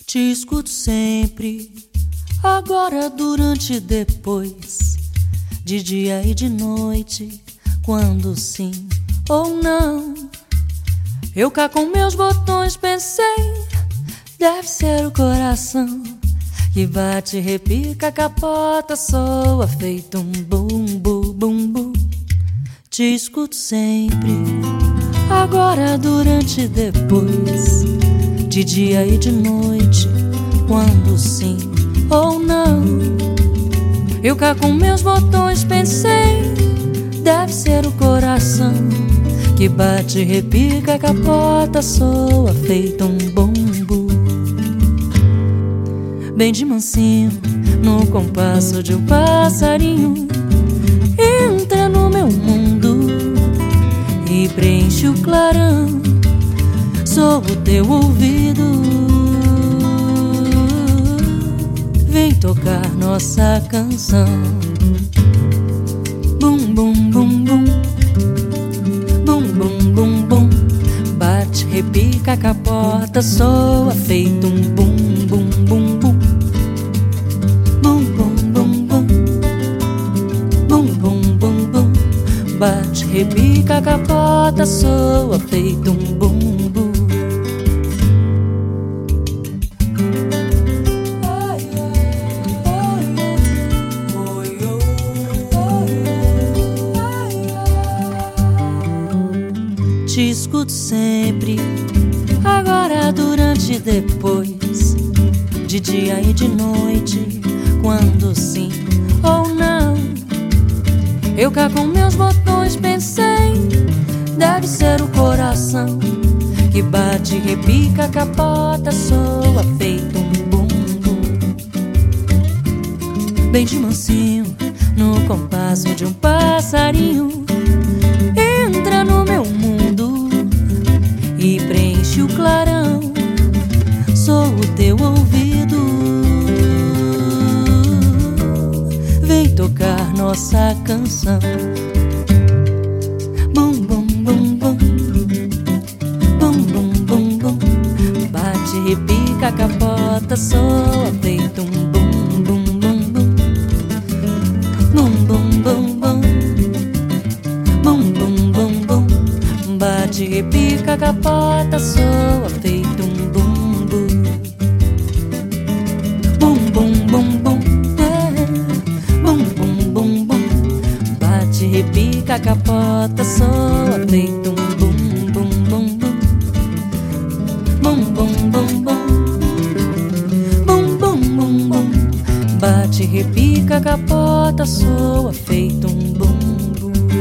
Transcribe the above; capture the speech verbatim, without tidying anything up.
Te escuto sempre, agora, durante e depois, de dia e de noite, quando sim ou não. Eu cá com meus botões pensei, deve ser o coração que bate, repica, capota, soa feito um bum, bum, bum, bum. Te escuto sempre, agora, durante e depois, de dia e de noite, quando sim ou não. Eu cá com meus botões pensei, deve ser o coração que bate, repica, capota, soa feito um bumbo. Bem de mansinho, no compasso de um passarinho, entra no meu mundo e preenche o clarão. Sou o teu ouvido, vem tocar nossa canção. Bum, bum, bum, bum, bum, bum, bum, bum. Bate, repica, capota, soa feito um bum, bum, bum, bum. Bum, bum, bum, bum. Bum, bum, bum, bum. Bate, repica, capota, soa feito um bum, bum. Te escuto sempre, agora, durante e depois, de dia e de noite, quando sim ou não. Eu cá com meus botões pensei, deve ser o coração que bate, repica, capota, soa feito um bumbo. Bem de mansinho, no compasso de um passarinho, entra no meu mundo e preenche o clarão. Sou o teu ouvido, vem tocar nossa canção. Bum, bum, bum, bum. Bum, bum, bum, bum. Bate, repica, capota, soa feito um bum, bum, bum, bum. Bum, bum, bum, bum. Bum, bum, bum, bum. Bate, repica, capota, soa feito um bum, bum. Bum, bum, bum, bum. É. Bum, bum, bum, bum. Bate, repica, capota, soa feito um bum, bum, bum, bum. Bum, bum, bum, bum. Bum, bum, bum, bum. Bate, repica, capota, soa feito um bum, bum.